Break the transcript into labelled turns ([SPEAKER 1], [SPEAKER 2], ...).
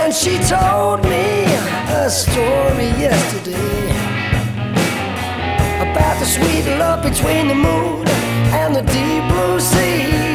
[SPEAKER 1] And she told me a story yesterday about the sweet love between the moon and the deep blue sea.